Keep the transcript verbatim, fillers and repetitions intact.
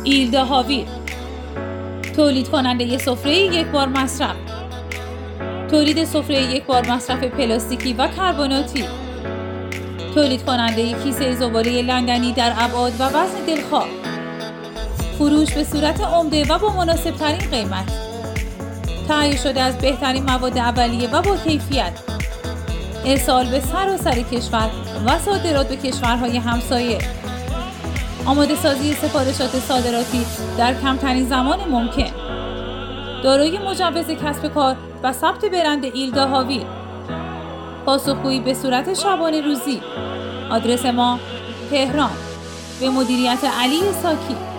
ایلدا هاویر، تولید کننده سفره یک بار مصرف، تولید سفره یک بار مصرف پلاستیکی و کربناتی، تولید کننده کیسه زباله لندنی در ابعاد و وزن دلخواه، فروش به صورت عمده و با مناسب ترین قیمت، تهیه شده از بهترین مواد اولیه و با کیفیت، ارسال به سراسر کشور و صادرات به کشورهای همسایه، آماده سازی سفارشات صادراتی در کمترین زمان ممکن، دارای مجوز کسب کار و ثبت برند ایلدا هاویر، پاسخگویی به صورت شبانه روزی. آدرس ما تهران، به مدیریت علی ساکی.